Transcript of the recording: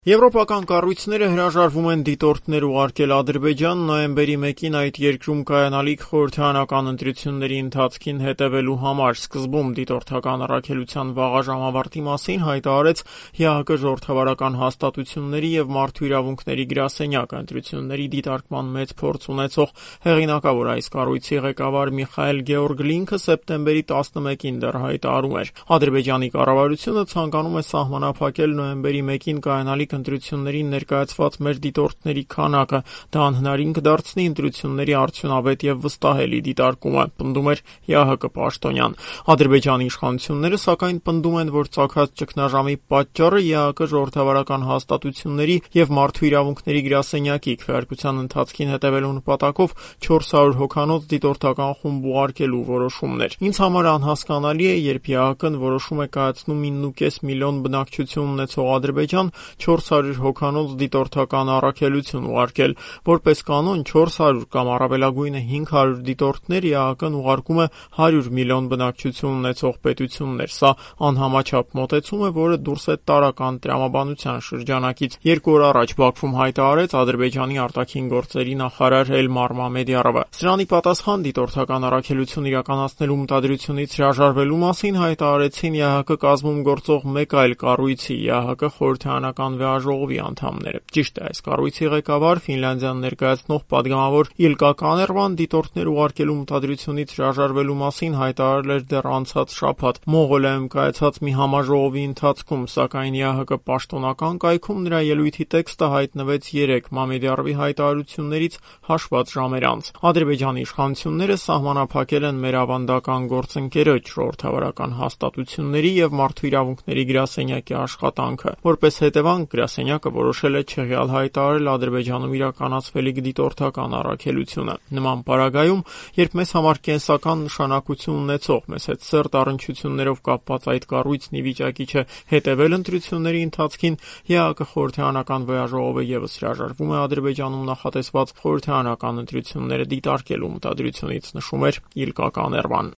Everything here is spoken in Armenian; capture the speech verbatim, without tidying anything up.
Եվրոպական կառույցները հրաժարվում են դիտորդներ ուղարկել Ադրբեջան նոյեմբերի մեկին այդ երկրում կայանալիք խորհրդարանական ընտրությունների ընթացքին հետևելու համար։ Սկզբում դիտորդական առաքելության վաղաժամ ավարտի մասին հայտարարեց ԵԱՀԿ ժողովրդավարական հաստատությունների և մարդու իրավունքների գրասենյակը։ Ընտրությունների դիտարկման մեծ փորձ ունեցող հեղինակավոր այս կառույցի ղեկավար Միխայել Գեորգլինքը սեպտեմբերի տասնմեկին դեռ հայտարարում էր. Ադրբեջանի կառավարությունը ցանկանում է սահմանափակել նոյեմբերի մեկին կայանալիք ընտրություններին ներկայացված մեր դիտորդների քանակը, դա անհնարին կդարձնի ընտրությունների արդյունավետ և վստահելի դիտարկումը, պնդում էր ԵԱՀԿ պաշտոնյան։ Ադրբեջանի իշխանությունները սակայն պնդում են, որ ծագած ճգնաժամի պատճառը ԵԱՀԿ ժողովրդավարական հաստատությունների և մարդու իրավունքների գրասենյակի քվեարկության ընթացքին հետևելու նպատակով չորս հարյուր հոգանոց դիտորդական խումբ ուղարկելու որոշումն էր։ Ինձ համար անհասկանալի է, երբ ԵԱՀԿ-ն որոշում է կայացնում ինը և կես միլիոն բնակչություն ունեցող Ադրբեջան չորս հարյուր հոգանոց դիտորդական առաքելություն ուղարկել։ Որպես կանոն չորս հարյուր կամ առավելագույնը հինգ հարյուր դիտորդներ ԵԱՀԿ-ն ուղարկում է հարյուր միլիոն բնակչություն ունեցող պետություններ։ Սա անհամաչափ մոտեցում է, որը դուրս է տարրական տրամաբանության շրջանակից։ Երկու օր առաջ Բաքվում հայտարարեց Ադրբեջանի արտաքին գործերի նախարար Էլմար Մամեդյարովը։ Սրանի պատասխան դիտորդական առաքելություն իրականացնելու մտադրությունից հրաժարվելու մասին հայտարարեցին ԵԱՀԿ կազմում գործող մեկ այլ կառույցի՝ ԵԱՀԿ խորհրդարանական վեաժողովի անդամները։ Ճիշտ է, այս կառույցի ղեկավար Ֆինլանդիան ներկայացնող պատգամավոր Իլկա Կաներվան դիտորդներ ուղարկելու մտադրությունից հրաժարվելու մասին հայտարարել էր դեռ անցած շաբաթ Մոնղոլիայում կայացած մի համաժողովի ընթացքում, սակայն ԵԱՀԿ պաշտոնական կայքում նրա ելույթի տեքստը հայտնվեց երեկ Մամեդյարովի հայտարարություններից հաշված ժամեր անց։ Ադրբեջանի իշխանությունները սահմանափակել են մեր ավանդական գործընկերոջ ժողովրդավարական հաստատությունների և մարդու իրավունքների գրասենյակի աշխատանքը։ Որպես հետևանք գրասենյակը որոշել է չեղյալ հայտարարել Ադրբեջանում իրականացվելիք դիտորդական առաքելությունը։ Նման պարագայում, երբ մեզ համար կենսական նշանակություն ունեցող, մեզ հետ սերտ առնչություններով կապված այդ կառույցն ի վիճակի չէ հետևել ընտրությունների ընթացքին, ԵԱՀԿ խորհրդարանական վեաժողովը ևս հրաժարվում է Ադրբեջանում նախատեսված խորհրդարանական ընտրությունները դիտարկելու մտադրությունից, նշում էր Իլկա Կաներվան։